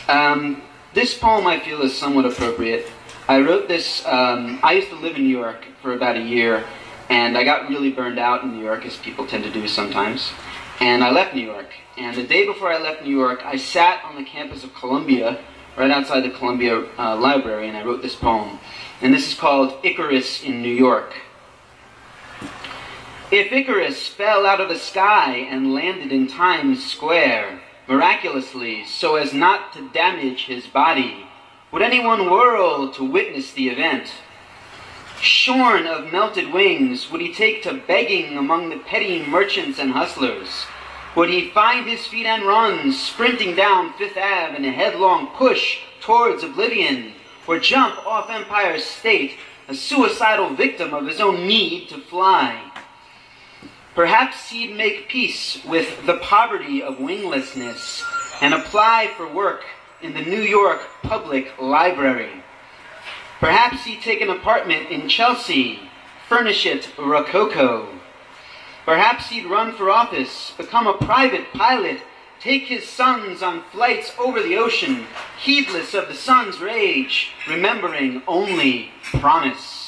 This poem I feel is somewhat appropriate. I wrote this, I used to live in New York for about a year, and I got really burned out in New York, as people tend to do sometimes. And I left New York. And the day before I left New York, I sat on the campus of Columbia, right outside the Columbia Library, and I wrote this poem. And this is called Icarus in New York. If Icarus fell out of the sky and landed in Times Square, miraculously, so as not to damage his body, would anyone whirl to witness the event? Shorn of melted wings, would he take to begging among the petty merchants and hustlers? Would he find his feet and run, sprinting down Fifth Ave in a headlong push towards oblivion, or jump off Empire State, a suicidal victim of his own need to fly? Perhaps he'd make peace with the poverty of winglessness and apply for work in the New York Public Library. Perhaps he'd take an apartment in Chelsea, furnish it rococo. Perhaps he'd run for office, become a private pilot, take his sons on flights over the ocean, heedless of the sun's rage, remembering only promise.